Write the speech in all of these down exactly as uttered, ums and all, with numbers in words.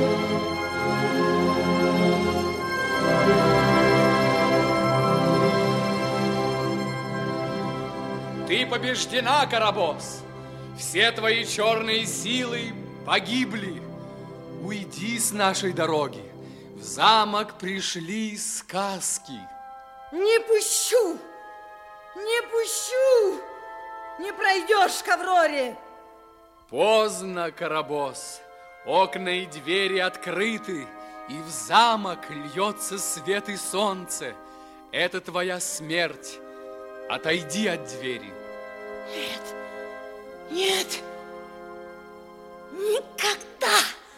Ты побеждена, Карабос. Все твои черные силы погибли. Уйди с нашей дороги. В замок пришли сказки. Не пущу! Не пущу! Не пройдешь к Авроре! Поздно, Карабос. Окна и двери открыты, и в замок льется свет и солнце. Это твоя смерть. Отойди от двери. Нет, нет, никогда!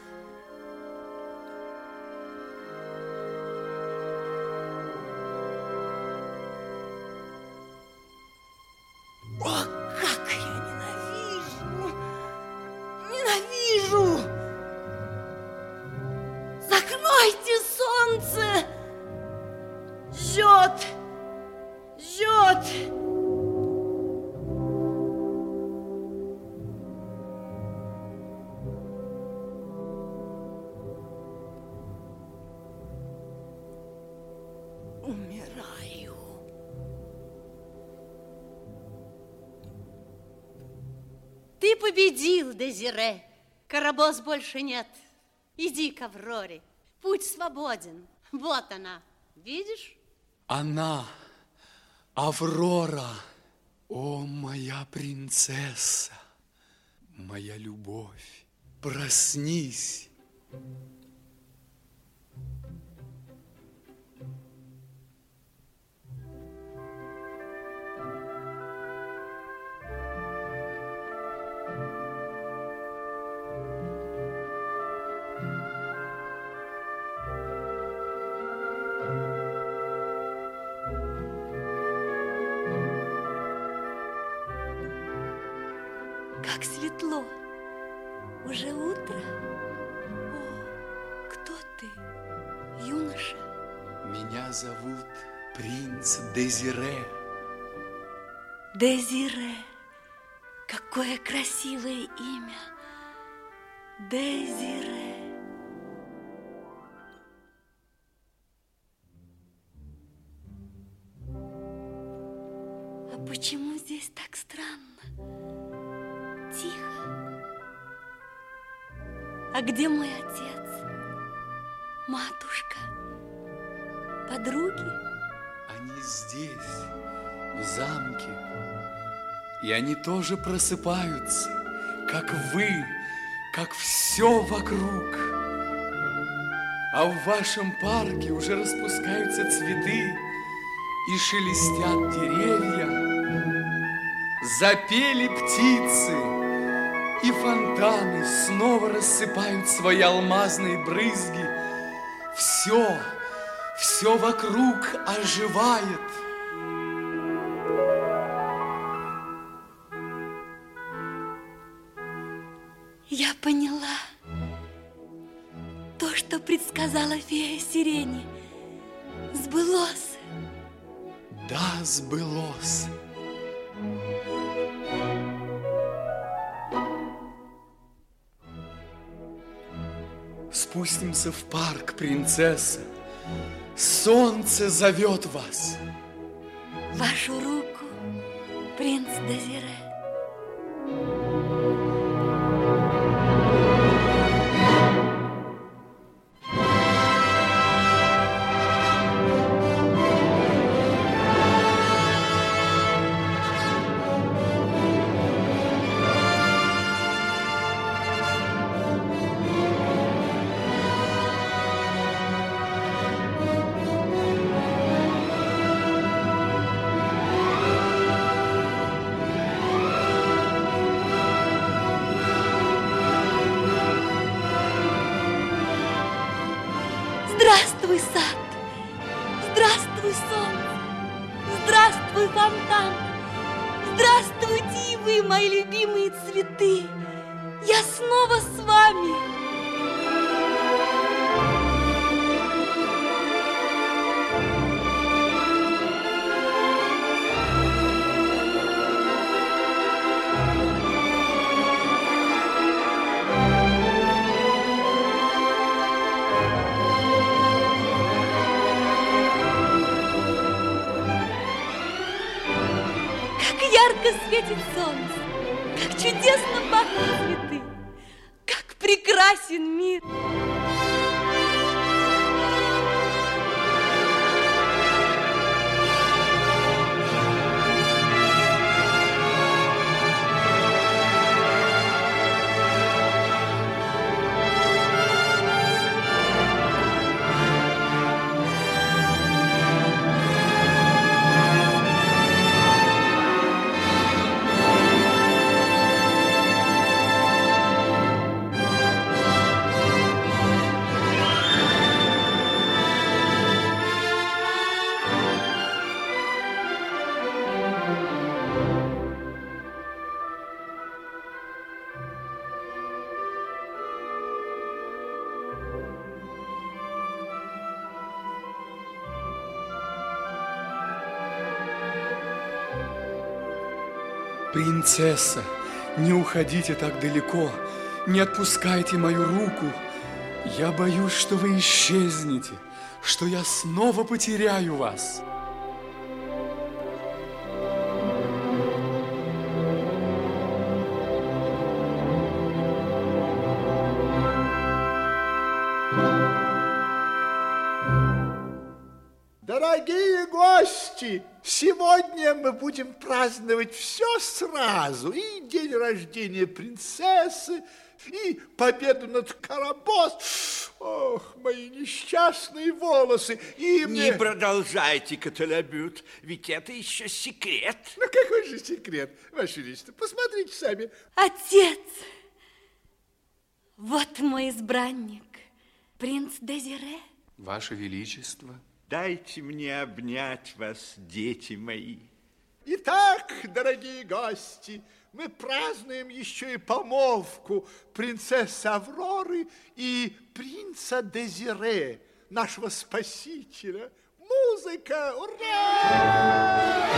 О, как я ненавижу! Ненавижу! Закройте солнце! Жжет! Жжет! Умираю. Ты победил, Дезире. Карабос больше нет. Иди к Авроре. Путь свободен. Вот она. Видишь? Она, Аврора. О, моя принцесса, моя любовь, проснись. Как светло. Уже утро. О, кто ты, юноша? Меня зовут принц Дезире. Дезире. Какое красивое имя. Дезире. А почему здесь так странно? Тихо. А где мой отец? Матушка? Подруги? Они здесь, в замке. И они тоже просыпаются, как вы, как все вокруг. А в вашем парке уже распускаются цветы и шелестят деревья. Запели птицы, и фонтаны снова рассыпают свои алмазные брызги. Все, все вокруг оживает. Я поняла. То, что предсказала фея сирени, сбылось. Да, сбылось. Спустимся в парк, принцесса. Солнце зовет вас. Вашу руку, принц Дезире. Здравствуй, сад! Здравствуй, солнце! Здравствуй, фонтан! Здравствуйте и вы, мои любимые цветы! Я снова с вами! ярко светит солнце, как чудесно пахнут цветы, как прекрасен мир. Принцесса, не уходите так далеко, не отпускайте мою руку. Я боюсь, что вы исчезнете, что я снова потеряю вас. Дорогие гости, сегодня мы будем праздновать все сразу. И день рождения принцессы, и победу над Карабос. Ох, мои несчастные волосы. И мне... Не продолжайте, Котелябют, ведь это еще секрет. Ну, какой же секрет, Ваше Величество? Посмотрите сами. Отец, вот мой избранник, принц Дезире. Ваше Величество. Дайте мне обнять вас, дети мои. Итак, дорогие гости, мы празднуем еще и помолвку принцессы Авроры и принца Дезире, нашего спасителя. Музыка! Ура!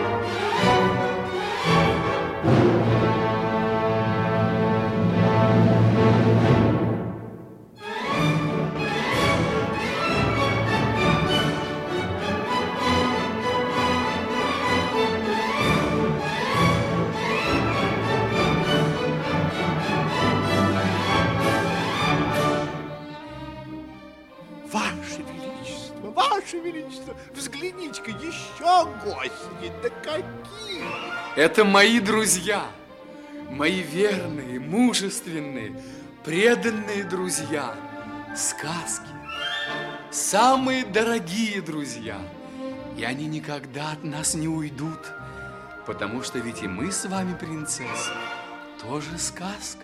Ваше Величество, Ваше Величество, взгляните-ка, еще гости, да какие! Это мои друзья, мои верные, мужественные, преданные друзья. Сказки, самые дорогие друзья. И они никогда от нас не уйдут, потому что ведь и мы с вами, принцесса, тоже сказка.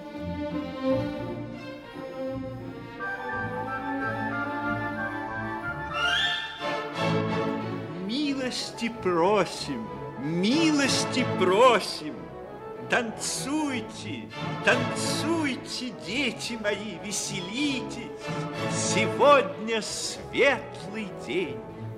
Милости просим, милости просим. Танцуйте, танцуйте, дети мои, веселитесь. Сегодня светлый день.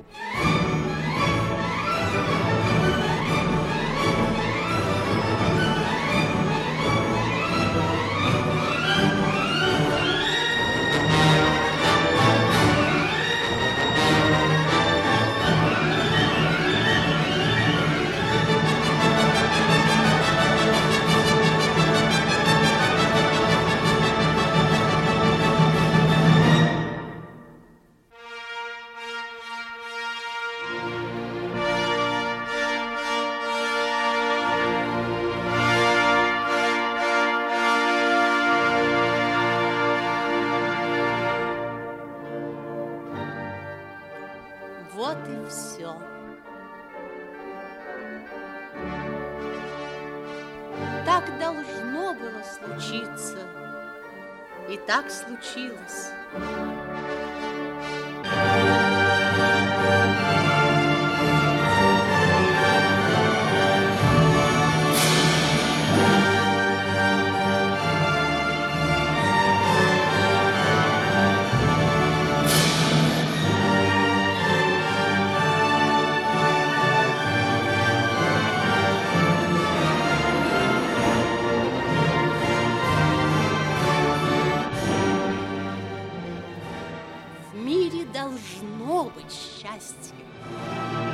Вот и все. Так должно было случиться. И так случилось. В мире должно быть счастье.